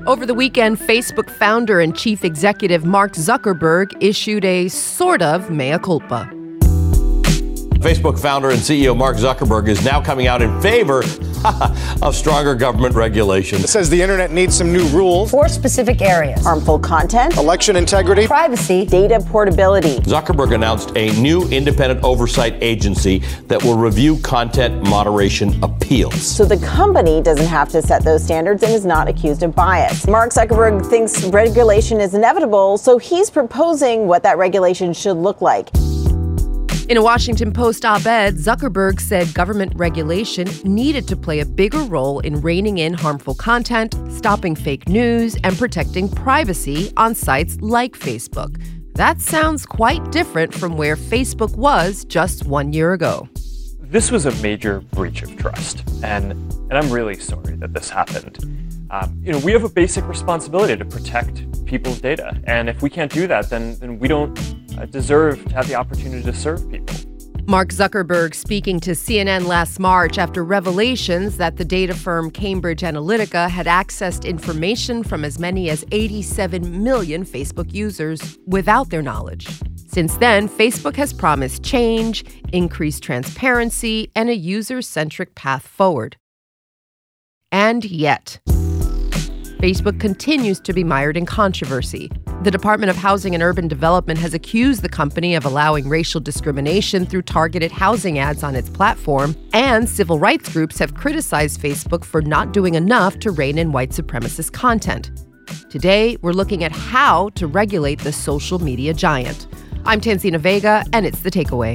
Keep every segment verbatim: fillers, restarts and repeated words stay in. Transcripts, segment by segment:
Over the weekend, Facebook founder and chief executive Mark Zuckerberg issued a sort of mea culpa. Facebook founder and C E O Mark Zuckerberg is now coming out in favor of stronger government regulation. It says the internet needs some new rules. Four specific areas: harmful content, election integrity, privacy, data portability. Zuckerberg announced a new independent oversight agency that will review content moderation appeals. So the company doesn't have to set those standards and is not accused of bias. Mark Zuckerberg thinks regulation is inevitable, so he's proposing what that regulation should look like. In a Washington Post op-ed, Zuckerberg said government regulation needed to play a bigger role in reining in harmful content, stopping fake news, and protecting privacy on sites like Facebook. That sounds quite different from where Facebook was just one year ago. This was a major breach of trust, and, and I'm really sorry that this happened. Um, you know, we have a basic responsibility to protect people's data, and if we can't do that, then, then we don't uh, deserve to have the opportunity to serve people. Mark Zuckerberg speaking to C N N last March after revelations that the data firm Cambridge Analytica had accessed information from as many as eighty-seven million Facebook users without their knowledge. Since then, Facebook has promised change, increased transparency, and a user-centric path forward. And yet, Facebook continues to be mired in controversy. The Department of Housing and Urban Development has accused the company of allowing racial discrimination through targeted housing ads on its platform, and civil rights groups have criticized Facebook for not doing enough to rein in white supremacist content. Today, we're looking at how to regulate the social media giant. I'm Tanzina Vega, and it's The Takeaway.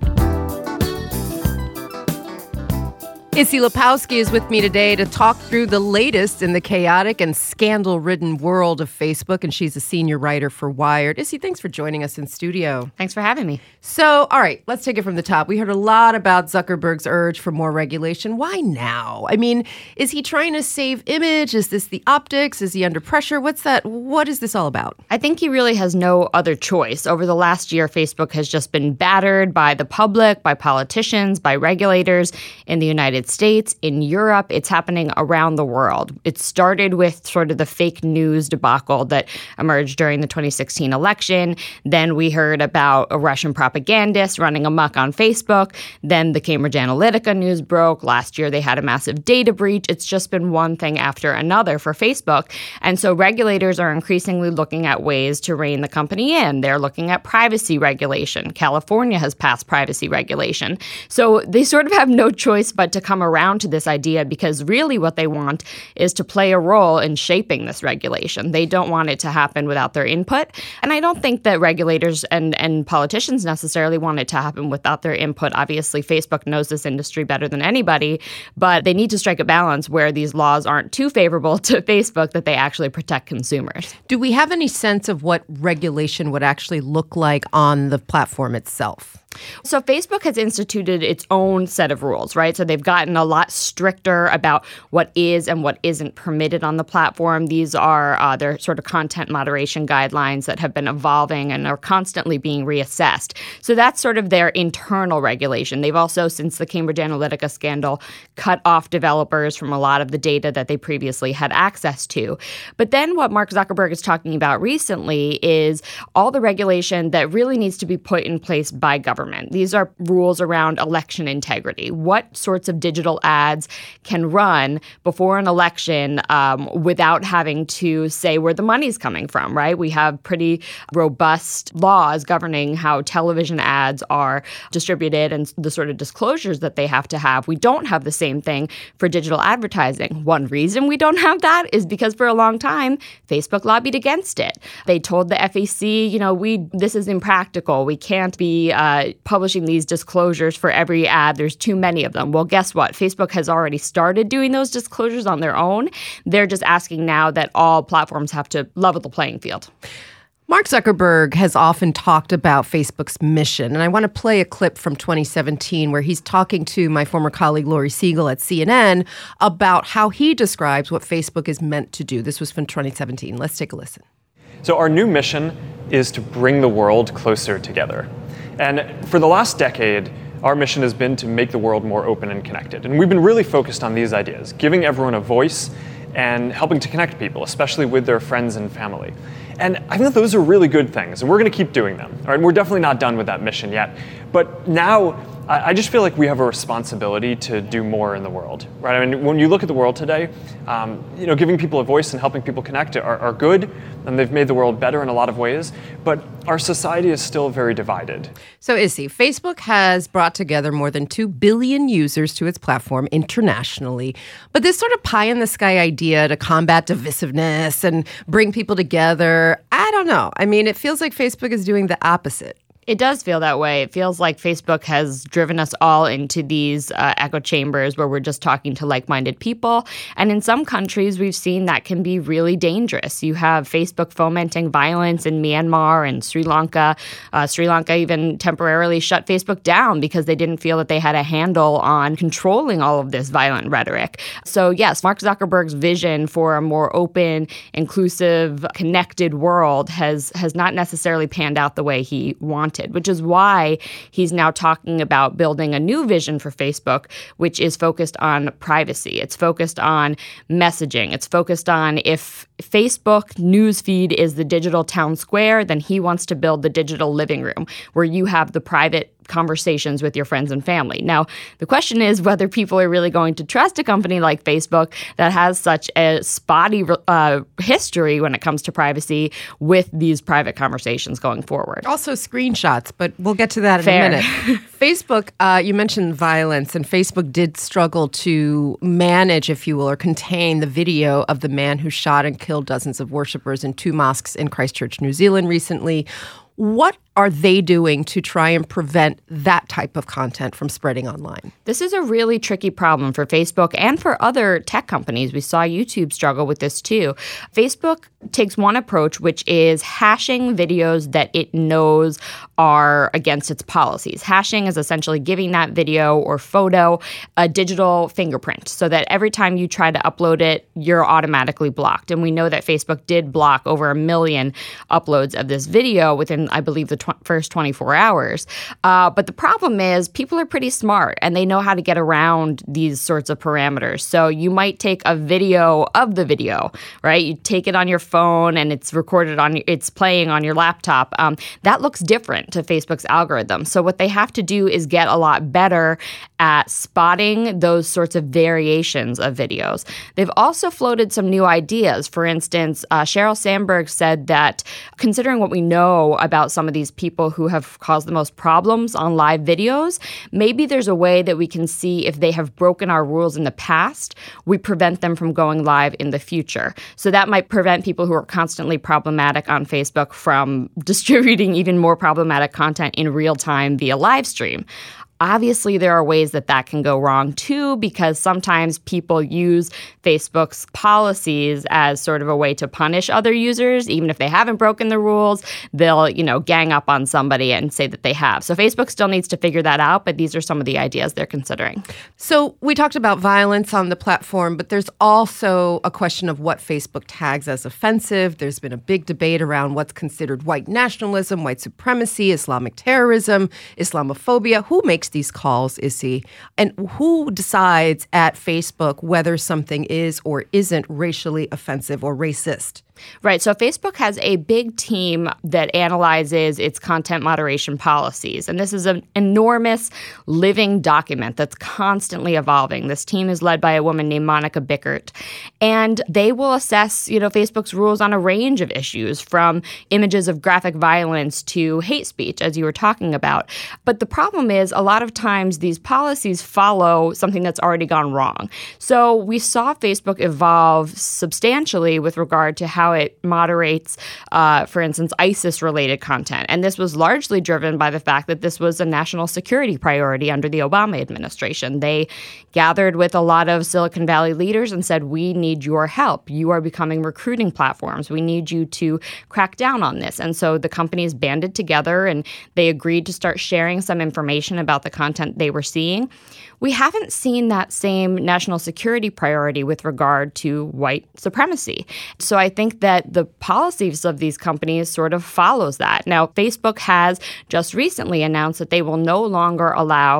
Issy Lepowski is with me today to talk through the latest in the chaotic and scandal-ridden world of Facebook, and she's a senior writer for Wired. Issy, thanks for joining us in studio. Thanks for having me. So, all right, let's take it from the top. We heard a lot about Zuckerberg's urge for more regulation. Why now? I mean, is he trying to save image? Is this the optics? Is he under pressure? What's that? What is this all about? I think he really has no other choice. Over the last year, Facebook has just been battered by the public, by politicians, by regulators in the United States, in Europe. It's happening around the world. It started with sort of the fake news debacle that emerged during the twenty sixteen election. Then we heard about a Russian propagandist running amok on Facebook. Then the Cambridge Analytica news broke. Last year, they had a massive data breach. It's just been one thing after another for Facebook. And so regulators are increasingly looking at ways to rein the company in. They're looking at privacy regulation. California has passed privacy regulation. So they sort of have no choice but to come around to this idea, because really what they want is to play a role in shaping this regulation. They don't want it to happen without their input. And I don't think that regulators and, and politicians necessarily want it to happen without their input. Obviously, Facebook knows this industry better than anybody, but they need to strike a balance where these laws aren't too favorable to Facebook, that they actually protect consumers. Do we have any sense of what regulation would actually look like on the platform itself? So Facebook has instituted its own set of rules, right? So they've gotten a lot stricter about what is and what isn't permitted on the platform. These are uh, their sort of content moderation guidelines that have been evolving and are constantly being reassessed. So that's sort of their internal regulation. They've also, since the Cambridge Analytica scandal, cut off developers from a lot of the data that they previously had access to. But then what Mark Zuckerberg is talking about recently is all the regulation that really needs to be put in place by government. These are rules around election integrity. What sorts of digital ads can run before an election um, without having to say where the money's coming from, right? We have pretty robust laws governing how television ads are distributed and the sort of disclosures that they have to have. We don't have the same thing for digital advertising. One reason we don't have that is because for a long time, Facebook lobbied against it. They told the F E C, you know, we this is impractical. We can't be uh, publishing these disclosures for every ad. There's too many of them. Well, guess what? Facebook has already started doing those disclosures on their own. They're just asking now that all platforms have to level the playing field. Mark Zuckerberg has often talked about Facebook's mission, and I want to play a clip from twenty seventeen where he's talking to my former colleague Laurie Siegel at C N N about how he describes what Facebook is meant to do. This was from twenty seventeen. Let's take a listen. So our new mission is to bring the world closer together. And for the last decade, our mission has been to make the world more open and connected. And we've been really focused on these ideas, giving everyone a voice and helping to connect people, especially with their friends and family. And I think those are really good things, and we're going to keep doing them. All right, we're definitely not done with that mission yet. But now, I just feel like we have a responsibility to do more in the world, right? I mean, when you look at the world today, um, you know, giving people a voice and helping people connect are, are good, and they've made the world better in a lot of ways. But our society is still very divided. So, Izzy, Facebook has brought together more than two billion users to its platform internationally. But this sort of pie-in-the-sky idea to combat divisiveness and bring people together, I don't know. I mean, it feels like Facebook is doing the opposite. It does feel that way. It feels like Facebook has driven us all into these uh, echo chambers where we're just talking to like-minded people. And in some countries, we've seen that can be really dangerous. You have Facebook fomenting violence in Myanmar and Sri Lanka. Uh, Sri Lanka even temporarily shut Facebook down because they didn't feel that they had a handle on controlling all of this violent rhetoric. So yes, Mark Zuckerberg's vision for a more open, inclusive, connected world has, has not necessarily panned out the way he wanted, which is why he's now talking about building a new vision for Facebook, which is focused on privacy. It's focused on messaging. It's focused on if Facebook newsfeed is the digital town square, then he wants to build the digital living room where you have the private conversations with your friends and family. Now, the question is whether people are really going to trust a company like Facebook that has such a spotty uh, history when it comes to privacy with these private conversations going forward. Also screenshots, but we'll get to that in Fair. a minute. Facebook, uh, you mentioned violence, and Facebook did struggle to manage, if you will, or contain the video of the man who shot and killed dozens of worshipers in two mosques in Christchurch, New Zealand recently. What are they doing to try and prevent that type of content from spreading online? This is a really tricky problem for Facebook and for other tech companies. We saw YouTube struggle with this too. Facebook takes one approach, which is hashing videos that it knows are against its policies. Hashing is essentially giving that video or photo a digital fingerprint so that every time you try to upload it, you're automatically blocked. And we know that Facebook did block over a million uploads of this video within, I believe, the tw- first twenty-four hours. Uh, but the problem is people are pretty smart and they know how to get around these sorts of parameters. So you might take a video of the video, right? You take it on your phone and it's recorded on, it's playing on your laptop. Um, that looks different to Facebook's algorithm. So what they have to do is get a lot better at spotting those sorts of variations of videos. They've also floated some new ideas. For instance, uh, Sheryl Sandberg said that considering what we know about some of these people who have caused the most problems on live videos, maybe there's a way that we can see if they have broken our rules in the past, we prevent them from going live in the future. So that might prevent people who are constantly problematic on Facebook from distributing even more problematic content in real time via live stream. Obviously, there are ways that that can go wrong, too, because sometimes people use Facebook's policies as sort of a way to punish other users. Even if they haven't broken the rules, they'll, you know, gang up on somebody and say that they have. So Facebook still needs to figure that out, but these are some of the ideas they're considering. So we talked about violence on the platform, but there's also a question of what Facebook tags as offensive. There's been a big debate around what's considered white nationalism, white supremacy, Islamic terrorism, Islamophobia. Who makes these calls, Izzy? And who decides at Facebook whether something is or isn't racially offensive or racist? Right. So Facebook has a big team that analyzes its content moderation policies. And this is an enormous living document that's constantly evolving. This team is led by a woman named Monica Bickert. And they will assess, you know, Facebook's rules on a range of issues, from images of graphic violence to hate speech, as you were talking about. But the problem is a lot of times these policies follow something that's already gone wrong. So we saw Facebook evolve substantially with regard to how it moderates, uh, for instance, ISIS-related content. And this was largely driven by the fact that this was a national security priority under the Obama administration. They gathered with a lot of Silicon Valley leaders and said, we need your help. You are becoming recruiting platforms. We need you to crack down on this. And so the companies banded together and they agreed to start sharing some information about the content they were seeing. We haven't seen that same national security priority with regard to white supremacy. So I think that the policies of these companies sort of follows that. Now, Facebook has just recently announced that they will no longer allow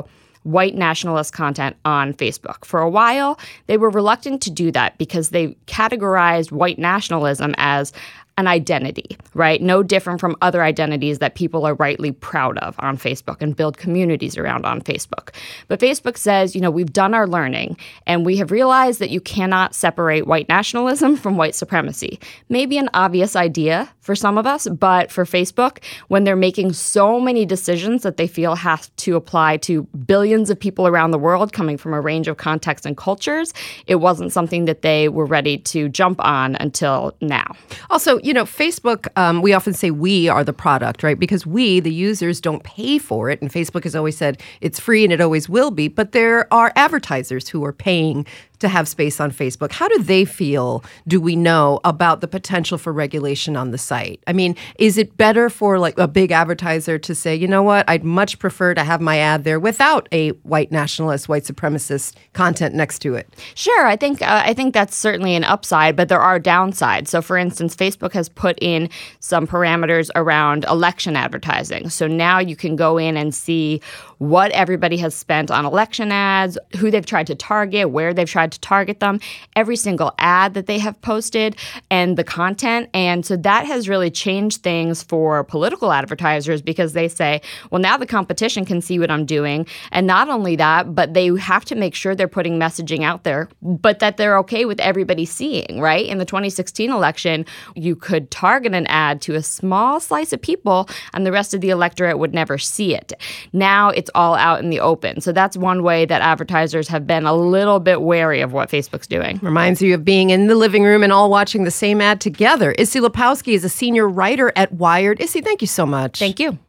white nationalist content on Facebook. For a while, they were reluctant to do that because they categorized white nationalism as an identity, right? No different from other identities that people are rightly proud of on Facebook and build communities around on Facebook. But Facebook says, you know, we've done our learning and we have realized that you cannot separate white nationalism from white supremacy. Maybe an obvious idea for some of us, but for Facebook, when they're making so many decisions that they feel have to apply to billions of people around the world coming from a range of contexts and cultures, it wasn't something that they were ready to jump on until now. Also, you know, Facebook, um, we often say we are the product, right? Because we, the users, don't pay for it. And Facebook has always said it's free and it always will be. But there are advertisers who are paying to have space on Facebook. How do they feel, do we know, about the potential for regulation on the site? I mean, is it better for like a big advertiser to say, you know what, I'd much prefer to have my ad there without a white nationalist, white supremacist content next to it? Sure, I think uh, I think that's certainly an upside, but there are downsides. So for instance, Facebook has put in some parameters around election advertising. So now you can go in and see what everybody has spent on election ads, who they've tried to target, where they've tried to target them, every single ad that they have posted, and the content. And so that has really changed things for political advertisers because they say, well, now the competition can see what I'm doing. And not only that, but they have to make sure they're putting messaging out there, but that they're okay with everybody seeing, right? In the twenty sixteen election, you could target an ad to a small slice of people and the rest of the electorate would never see it. Now it's all out in the open. So that's one way that advertisers have been a little bit wary of what Facebook's doing. Reminds you of being in the living room and all watching the same ad together. Issy Lepowski is a senior writer at Wired. Issy, thank you so much. Thank you.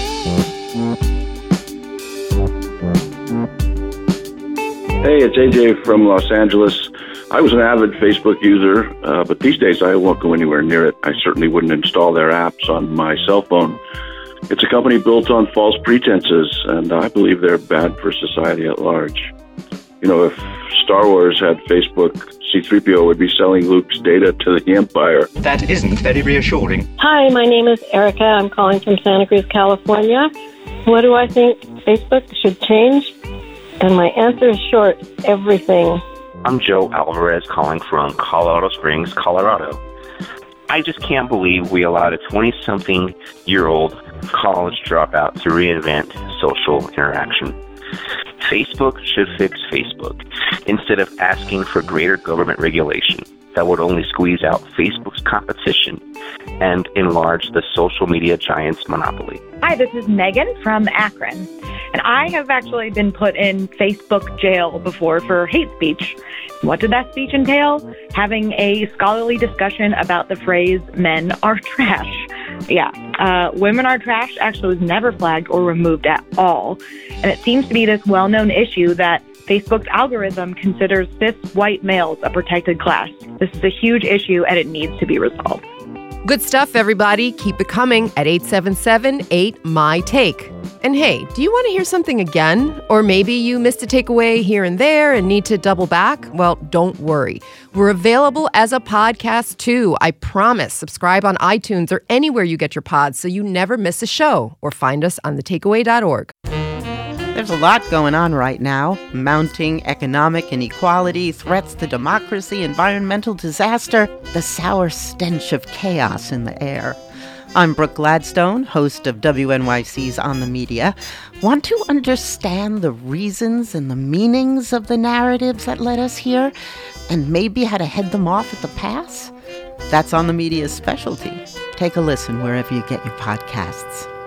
Hey, it's A J from Los Angeles. I was an avid Facebook user, uh, but these days I won't go anywhere near it. I certainly wouldn't install their apps on my cell phone. It's a company built on false pretenses, and I believe they're bad for society at large. You know, if Star Wars had Facebook, C three P O would be selling Luke's data to the Empire. That isn't very reassuring. Hi, my name is Erica. I'm calling from Santa Cruz, California. What do I think Facebook should change? And my answer is short, everything. I'm Joe Alvarez calling from Colorado Springs, Colorado. I just can't believe we allowed a twenty-something-year-old college dropout to reinvent social interaction. Facebook should fix Facebook instead of asking for greater government regulation that would only squeeze out Facebook's competition and enlarge the social media giant's monopoly. Hi, this is Megan from Akron, and I have actually been put in Facebook jail before for hate speech. What did that speech entail? Having a scholarly discussion about the phrase, men are trash. Yeah, uh, women are trash actually was never flagged or removed at all. And it seems to be this well-known issue that Facebook's algorithm considers cis white males a protected class. This is a huge issue and it needs to be resolved. Good stuff, everybody. Keep it coming at eight seven seven, eight, M Y, TAKE. And hey, do you want to hear something again? Or maybe you missed a takeaway here and there and need to double back? Well, don't worry. We're available as a podcast too. I promise. Subscribe on iTunes or anywhere you get your pods so you never miss a show. Or find us on the takeaway dot org. There's a lot going on right now. Mounting economic inequality, threats to democracy, environmental disaster, the sour stench of chaos in the air. I'm Brooke Gladstone, host of W N Y C's On the Media. Want to understand the reasons and the meanings of the narratives that led us here, and maybe how to head them off at the pass? That's On the Media's specialty. Take a listen wherever you get your podcasts.